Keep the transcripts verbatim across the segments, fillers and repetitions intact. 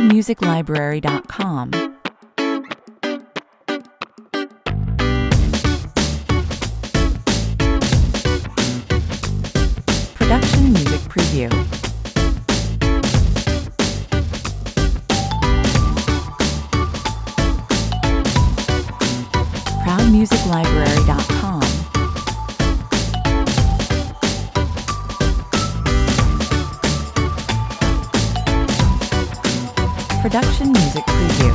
music library dot com. Production Music Preview. proud music library dot com. Production Music Preview.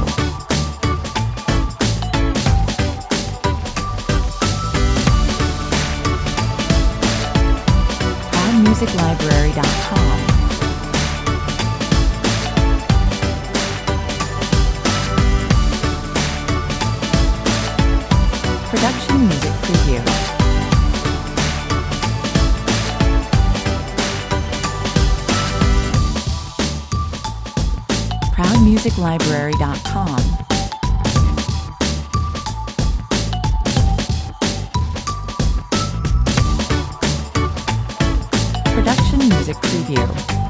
proud music library dot com. Production Music Preview. proud music library dot com. Production Music Preview.